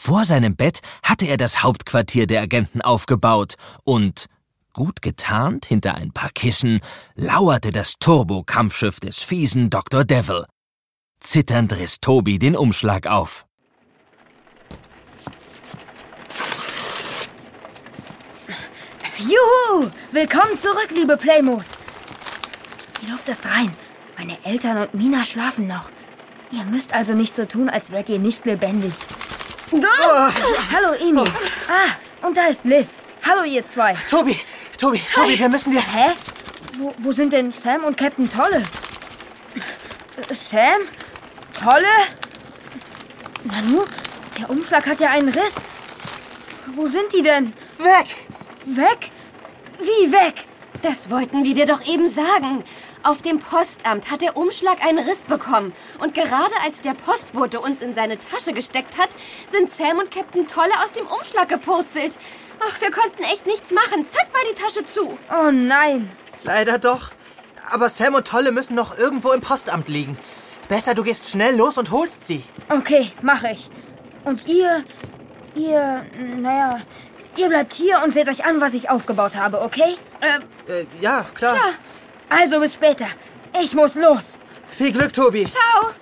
Vor seinem Bett hatte er das Hauptquartier der Agenten aufgebaut und, gut getarnt hinter ein paar Kissen, lauerte das Turbo-Kampfschiff des fiesen Dr. Devil. Zitternd riss Tobi den Umschlag auf. Juhu! Willkommen zurück, liebe Playmos. Die Luft ist rein. Meine Eltern und Mina schlafen noch. Ihr müsst also nicht so tun, als wärt ihr nicht lebendig. Hallo, Emi. Und da ist Liv. Hallo, ihr zwei. Tobi, wir müssen dir... Hä? Wo sind denn Sam und Captain Tolle? Sam? Tolle? Nanu, der Umschlag hat ja einen Riss. Wo sind die denn? Weg! Weg? Wie weg? Das wollten wir dir doch eben sagen. Auf dem Postamt hat der Umschlag einen Riss bekommen. Und gerade als der Postbote uns in seine Tasche gesteckt hat, sind Sam und Captain Tolle aus dem Umschlag gepurzelt. Ach, wir konnten echt nichts machen. Zack, war die Tasche zu. Oh nein. Leider doch. Aber Sam und Tolle müssen noch irgendwo im Postamt liegen. Besser, du gehst schnell los und holst sie. Okay, mache ich. Und ihr bleibt hier und seht euch an, was ich aufgebaut habe, okay? Ja, klar. Also bis später. Ich muss los. Viel Glück, Tobi. Ciao.